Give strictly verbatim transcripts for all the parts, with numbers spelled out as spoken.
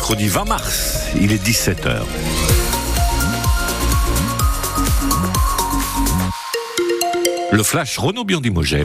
mercredi vingt mars, il est dix-sept heures. Le flash Renaud Biondimoget.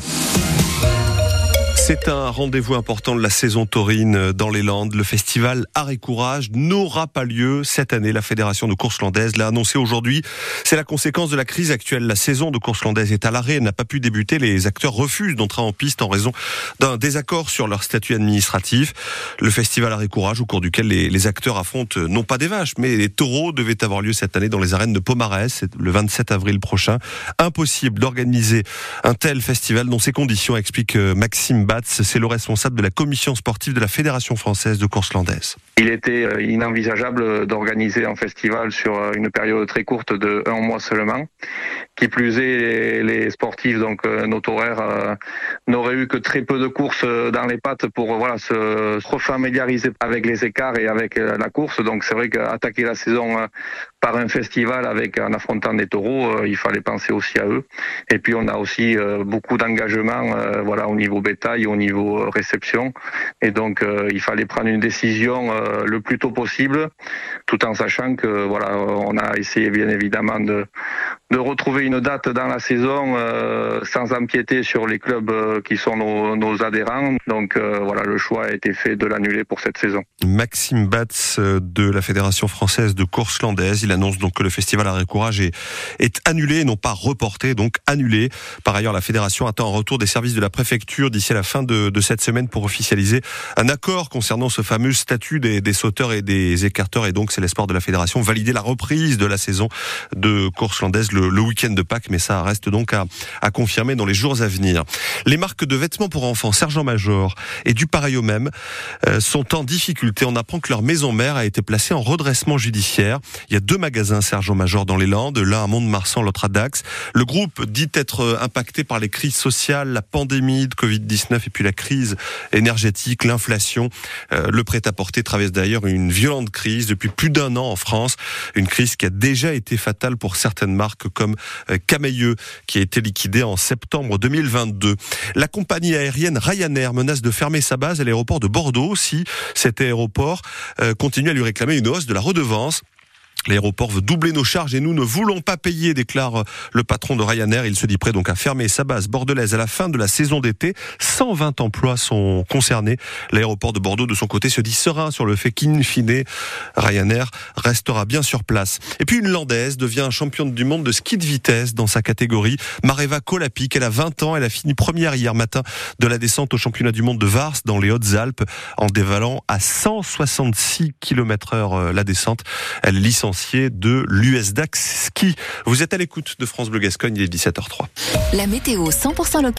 C'est un rendez-vous important de la saison taurine dans les Landes. Le festival Art et Courage n'aura pas lieu cette année. La Fédération de course landaise l'a annoncé aujourd'hui. C'est la conséquence de la crise actuelle. La saison de course landaise est à l'arrêt. Elle n'a pas pu débuter. Les acteurs refusent d'entrer en piste en raison d'un désaccord sur leur statut administratif. Le festival Art et Courage, au cours duquel les, les acteurs affrontent non pas des vaches, mais les taureaux, devait avoir lieu cette année dans les arènes de Pomarez. C'est le vingt-sept avril prochain. Impossible d'organiser un tel festival dans ces conditions, explique Maxime Batz. C'est le responsable de la commission sportive de la Fédération française de course landaise. Il était inenvisageable d'organiser un festival sur une période très courte de un mois seulement. Qui plus est, les sportifs, donc nos horaires, n'auraient eu que très peu de courses dans les pattes pour voilà se refamiliariser avec les écarts et avec la course. Donc c'est vrai qu'attaquer la saison par un festival avec en affrontant des taureaux, il fallait penser aussi à eux. Et puis on a aussi beaucoup d'engagement, voilà, au niveau bétail, au niveau réception. Et donc il fallait prendre une décision le plus tôt possible, tout en sachant que voilà, on a essayé bien évidemment de de retrouver une date dans la saison euh, sans empiéter sur les clubs euh, qui sont nos, nos adhérents. Donc euh, voilà, le choix a été fait de l'annuler pour cette saison. Maxime Batz de la Fédération française de course landaise, il annonce donc que le festival Art et Courage est, est annulé et non pas reporté, donc annulé. Par ailleurs, la Fédération attend un retour des services de la préfecture d'ici à la fin de, de cette semaine pour officialiser un accord concernant ce fameux statut des, des sauteurs et des écarteurs. Et donc c'est l'espoir de la Fédération valider la reprise de la saison de course landaise le, le week-end de Pâques, mais ça reste donc à, à confirmer dans les jours à venir. Les marques de vêtements pour enfants Sergent Major et du pareil au même euh, sont en difficulté. On apprend que leur maison mère a été placée en redressement judiciaire. Il y a deux magasins Sergent Major dans les Landes, l'un à Mont-de-Marsan, l'autre à Dax. Le groupe dit être impacté par les crises sociales, la pandémie de covid dix-neuf et puis la crise énergétique, l'inflation. Euh, le prêt-à-porter traverse d'ailleurs une violente crise depuis plus d'un an en France. Une crise qui a déjà été fatale pour certaines marques comme Camailleux, qui a été liquidé en septembre deux mille vingt-deux. La compagnie aérienne Ryanair menace de fermer sa base à l'aéroport de Bordeaux si cet aéroport euh, continue à lui réclamer une hausse de la redevance. L'aéroport veut doubler nos charges et nous ne voulons pas payer, déclare le patron de Ryanair. Il se dit prêt donc à fermer sa base bordelaise à la fin de la saison d'été. cent vingt emplois sont concernés. L'aéroport de Bordeaux, de son côté, se dit serein sur le fait qu'in fine, Ryanair restera bien sur place. Et puis une Landaise devient championne du monde de ski de vitesse dans sa catégorie. Mareva Kolapik, elle a vingt ans, elle a fini première hier matin de la descente au championnat du monde de Vars dans les Hautes-Alpes en dévalant à cent soixante-six kilomètres heure la descente. Elle est licenciée de l'U S D A X Ski. Vous êtes à l'écoute de France Bleu Gascogne, il est dix-sept heures zéro trois. La météo cent pour cent locale.